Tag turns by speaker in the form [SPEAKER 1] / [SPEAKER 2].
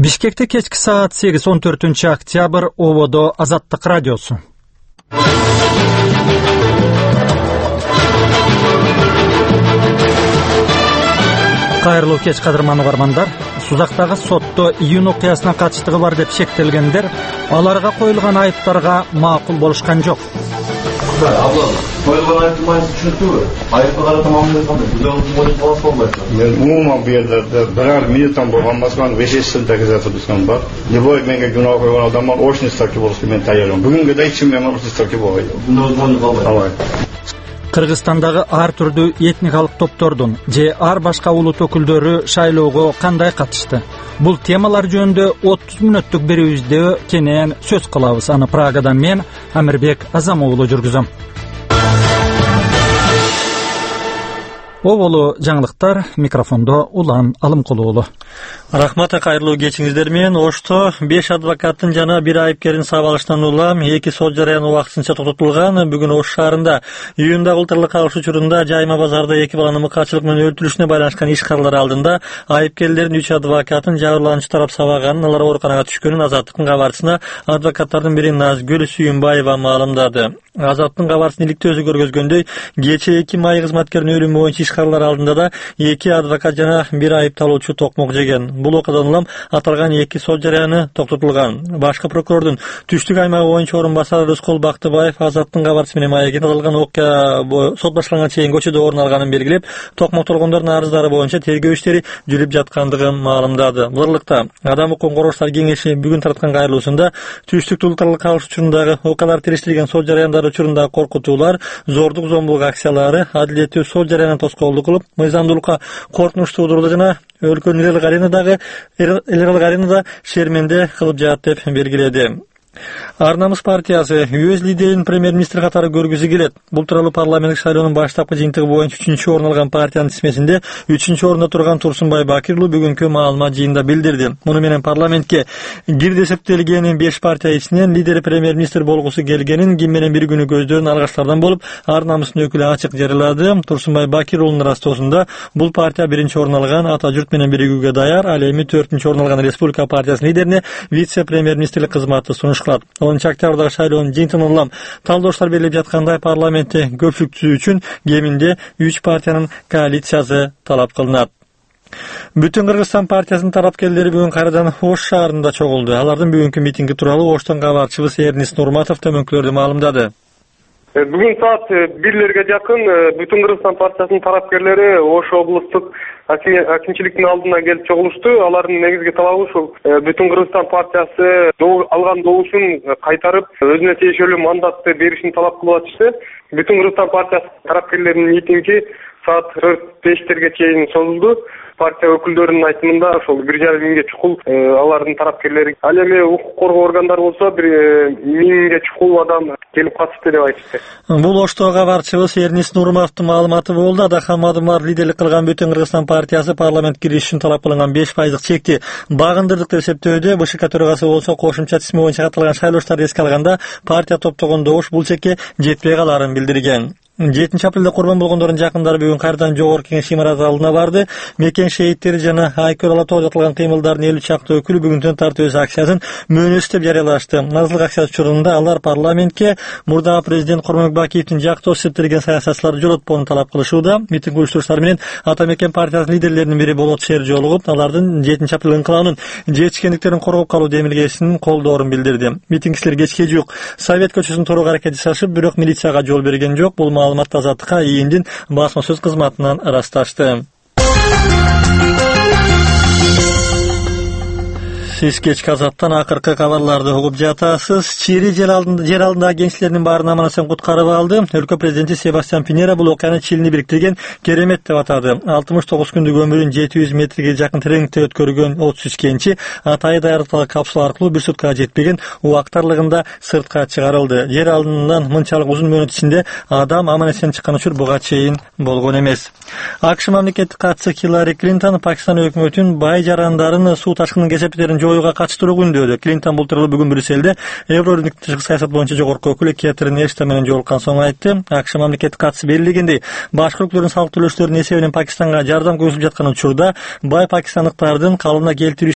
[SPEAKER 1] Бишкекте кечки саат 8 14-октябрь Ободо Азаттык радиосу. Кайрылуу кеч кадырман угармандар, Сузактагы сотто июнь окуясына катыштыгы бар деп шектелгендер аларга коюлган айыптарга макул болушкан жок.
[SPEAKER 2] Koyulgan ayıptırmayı düşünüyordu. Ayıptırları tamamlayan kандай. Güzellik boyunca falan olmayacak.
[SPEAKER 3] Ben umuman bu yerlerde birer militan boğanmasından ve şeysin tekizatı düşkan var. Yeboy menge günah koyulan adamlar oşun istakip olsun ben tayyarım. Bugün gede için ben oşun istakip olayım.
[SPEAKER 2] Güzellik boyunca olmayacak.
[SPEAKER 1] Кыргызстандагы ар түрдүү этникалык топтордун же ар башка улут өкүлдөрү шайлоого кандай катышты? Бул темалар жөнүндө 30 мүнөттүк берүүбүздө кенен сөз кылабыз. Аны Прагадан мен Амирбек Азамуулу жүргүзөм. Оболу жаңылыктар, микрофондо Улан Алымкулуулу.
[SPEAKER 4] Рахмат, кайрылуу кечиңиздер менен. Ошто 5 адвокаттын жана 1 айыпкердин сабалыштан улам 2 сот жарыяны убактысынча токтотулган. Бүгүн Ош шаарында июнда кылтырлык калыш учурунда Жайма базарда 2 баланын мыкаачылык менен өлтүрүшүнө байланышкан иш каралары алдында айыпкерлердин 3 адвокатын жабырлануучу тарап сабаганын, алар ооруканага түшкөнүн Азаттыктын кабарчысына адвокаттардын бири Назгүл Сүйүнбаева маалымдады. Азаттыктын кабарчысынын иликтөө өзү көргөзгөндөй, кечээ 2 май кызматкеринин өлүмү боюнча иш каралары алдында да 2 адвокат жана 1 айыпталуучу токмок жеген. Бул окуядан улам аталган 2 сот жарыяны токтотулган. Башкы прокурордун түштүк аймагы боюнча орун басары Рыскол Бактыбаев Азаттыктын кабарчысы менен маегин аталган окуя сот башталганга чейин көчөдө орун алганын белгилеп, токмотторгондордун арыздары боюнча тергөө иштери жүрүп жаткандыгын маалымдады. Бурлукта Адам укугун коргоочулар кеңеши бүгүн тараткан кайрылуусунда түштүк улуттарлык калыш учурундагы окуялар териштирилген сот жарыяндары учурундагы коркутуулар, зордук зомбулук акциялары, адилеттүү сот жарыянын тоскоолдук кылып, мыйзамдуулукка коркунуч туудурду жана өлкөнүн эл аренада шерменде кылып жатат деп белгиледи. Ар намыс партиясы өз лидерин премьер-министр катары көргүзү келет. Бул тууралуу парламенттик шайлоонун баштапкы жыйынтыгы боюнча 3-орун алган партиянын тизмесинде 3-орунда турган Турсунбай Бакир уулу бүгүнкү маалымат жыйынында билдирди. Муну менен парламентке кирди эсептелген 5 партия ичинен лидери премьер-министр болгусу келгенин, ким менен бир күнү көздөрүн алгачтардан болуп, ар намыстын өкүлү ачык жарыялады. Турсунбай Бакир уулунун растоосунда бул партия 1-орун алган Ата журт менен биригүүгө даяр, ал эми 4-орун алган Республика партиясынын лидерине вице-премьер-министрлик кызматты сунуш кылат. 10-октябрдагы шайлоонун жыйынтыгынан улам талдоочлор белгилеп жаткандай парламентте көпчүлүк түзүү үчүн кеминде 3 партиянын коалициясы талап кылынат. Бүтүн Кыргызстан партиясынын тарапкерлери бүгүн кайрадан Ош шаарында чогулду. Алардын бүгүнкү митинги тууралуу Оштон кабарчыбыз Эрнис Нурматов төмөнкүлөрдү маалымдады.
[SPEAKER 5] Бүгүн саат 1-лерге жакын Бүтүн Кыргызстан партиясынын тарапкерлери Ош облустук акимчиликтин алдына келип чогулушту. Алардын негизги талабы ушул Бүтүн Кыргызстан партиясы алган добушун кайтарып, өзүнө тиешелүү мандатты беришин талап кылып атышты. Бүтүн Кыргызстан партиясы тарапкерлеринин митинги саат 5-терге чейин созулду. Партия өкүлдөрүнүн айтымында ошол 1,5 миңге чукул алардын тарапкерлери, ал эми укук коргоо органдары болсо 1 миңге чукул адам келип катышты деп айтышты.
[SPEAKER 4] Бул Оштоо кабарчыбыз Эрнис Нурматовдун маалыматы болду. Адахан Мадымар лидерлик кылган Бүтүн Кыргызстан партиясы парламент кириш үчүн талап кылынган 5% чекти багындырдык деп эсептөөдө. БШК төрагасы болсо кошумча тизме боюнча катталган шайлооштарды эске алганда партия топтогон добуш бул чекке жетпей каларын билдирген. 7 апрелде курбан болгондордун жакындары бүгүн кайрадан жогорку кеңеш имараты алдына барды. Мекен шейиттери жана Айкөл Алатоо жатылган кыймылдардын 50 чакты өкүлү бүгүнтөн тартып өз акциясын мөөнөсү деп жарыялашты. Назылык акция учурунда алар парламентке мурдагы президент Курманбек Бакиевдин жактоо эсептелген саясатчыларды жолотпоону талап кылышууда. Митинг уюштурушчулар менен Ата Мекен партиясынын лидерлеринин бири Болот Шер жолугуп, алардын 7 апрел инкылабынын жетишкендиктерин коргоп калуу демилгесинин колдоорун билдирди. Митингчилер кечке жук Совет көчөсүн турууга аракет жасашып, бирок милицияга жол берген жок. Бул маалыматты Азаттыкка ИИНдин басма сөз кызматынан ырасташты. Сиз кечки Азаттан акыркы кабарларды угуп жатасыз. Чири жер алдындагы кенчилердин баарын аман-эсен куткарып алды. Өлкө президенти Себастьян Пинера бул окуяны Чилини бириктирген керемет деп атады. 69 күндүк өмүрүн 700 метрге жакын тереңдикте өткөргөн 33 кенчи атайы даярдыктагы капсула аркылуу 1 суткага жетпеген убакыт аралыгында сыртка чыгарылды. Жер алдынан мынчалык узун мөөнөт ичинде адам аман-эсен чыккан учур буга чейин болгон эмес. АКШ мамлекеттик катчысы Хиллари Клинтон Пакистан өкмөтүнүн бай жарандарын суу ташкынынын кесепеттерин жоюуга катыштыруу күндөөдө. Клинтон бул тууралуу бүгүн Брюсселде Еврорынок тышкы саясат боюнча жогорку өкүлү Кэтрин Эштон менен жолуккан соң айтты. АКШ мамлекеттик катчысы белгилегендей, башка өлкөлөрдүн салык төлөөчүлөрүнүн эсебинен Пакистанга жардам көрсөтүлүп жаткан учурда бай пакистандыктардын калыбына келтирүү